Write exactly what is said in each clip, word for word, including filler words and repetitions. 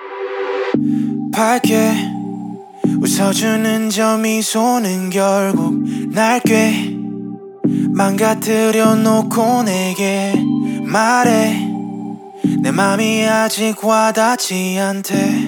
밝게 웃어주는 저 미소는 결국 날 꽤 망가뜨려 놓고 내게 말해. 내 맘이 아직 와닿지 않대.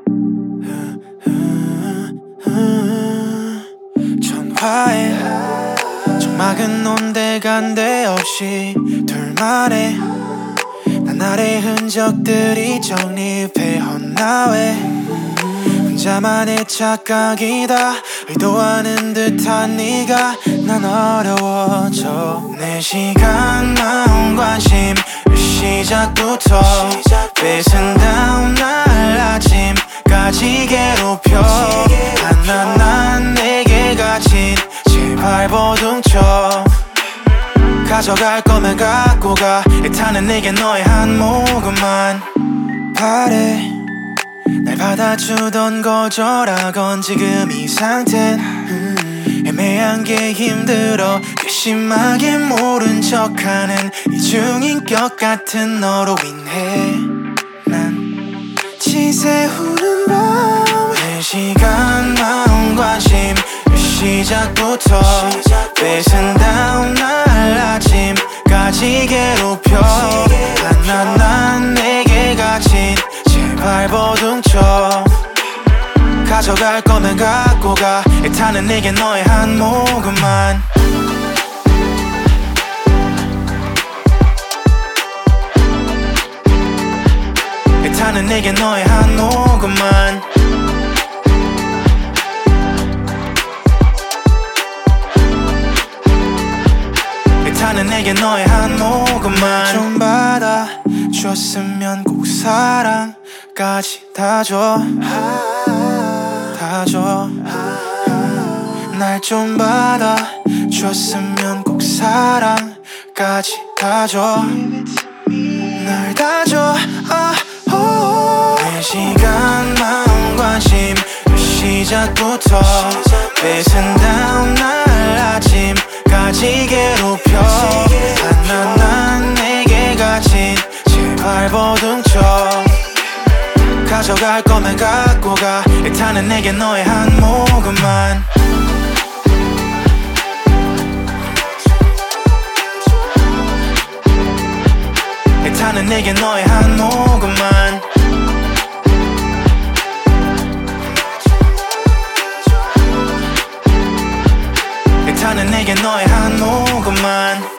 전화에 적막은 온데간데 없이 둘만의 나날의 흔적들이 정립해 헛나 왜 혼자만의 착각이다 의도하는 듯한 네가 난 어려워져. 내 시간 마음 관심 시작부터 뺏은 다음날 아침까지 괴롭혀 하나 난 내게 갇힌 제발 보둥쳐. 가져갈 거면 갖고 가. 애타는 내게 너의 한 모금만 바래. 날 받아주던 거절하건 지금 이 상태는 음, 애매한 게 힘들어. 괘씸하게 모른 척하는 이중인격 같은 너로 인해 난 지새우는 밤 내 시간 마음 관심 시작부터 뺏은 다음날 아침까지 괴롭혀 하나 난 내게 갇힌 제발 보둥쳐. 가져갈 거면 갖고 가. 애타는 내게 너의 한 모금만 애타는 내게 너의 한 모금만 애타는 내게 너의 한 모금만 좀 받아줬으면 꼭 사랑까지 다 줘. 다 줘. 날 좀 받아줬으면 꼭 사랑까지 다 줘. 날 다 줘. 내 시간 마음 관심 시작부터 뺏은 다음날 아침까지 괴롭혀 하나 난 내게 갇힌 제발 보둥쳐. 가져갈 거면 갖고 가. 애타는 내게 너의 한 모금만 애타는 내게 너의 한 모금만 애타는 내게 너의 한 모금만